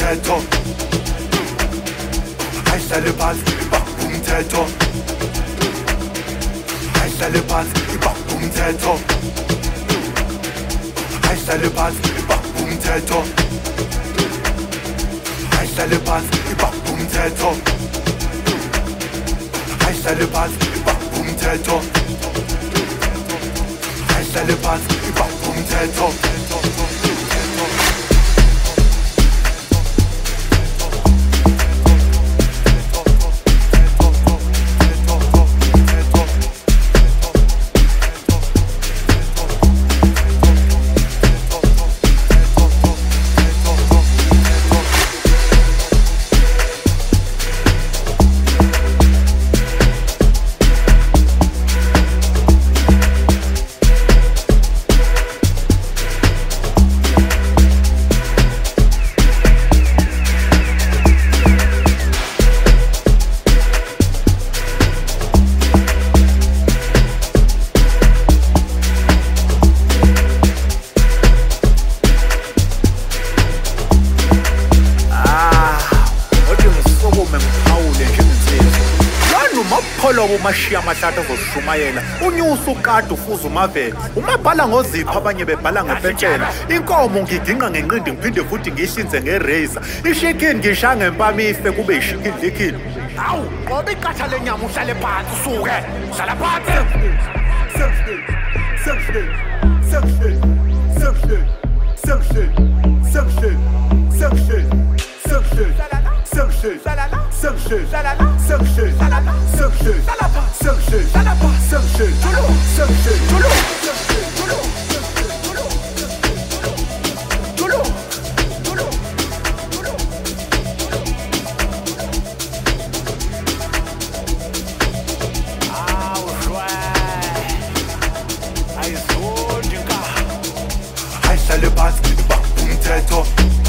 umthetho ayihlale phansi ibamba umthetho ayihlale phansi ibamba umthetho ayihlale phansi ibamba umthetho ayihlale phansi ibamba umthetho ayihlale phansi ibamba umthetho ayihlale phansi ibamba umthetho umashiya amahlata azoshumayela unyusa ukade ufuza umavela umabhala ngozipho abanye bebhala ngepentshela inkomo ngidinqa ngenqindi ngiphinde futhi ngihlinze ngerazor ishikini ngisha ngempama ife kube ishikini likhini hawu ngoba iqatha lenyama uhlale phansi usuke hlala phansi ayihlale phansi ibamba umthetho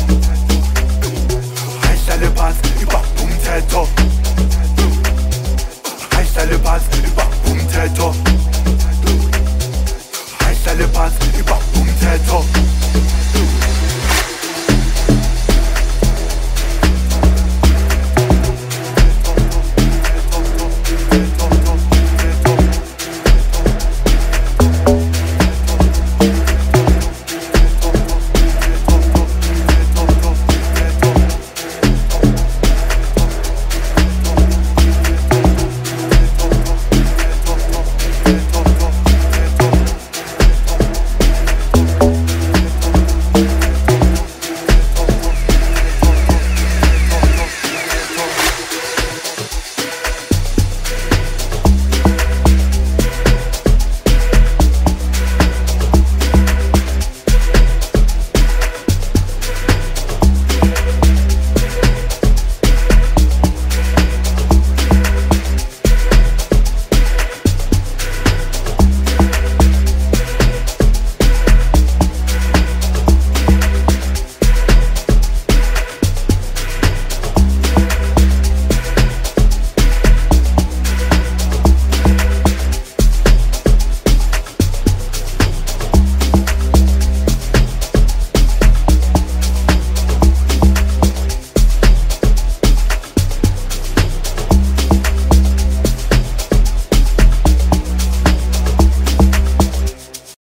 ayihlale phansi ibamba umthetho ayihlale phansi ibamba umthetho ayihlale phansi ibamba umthetho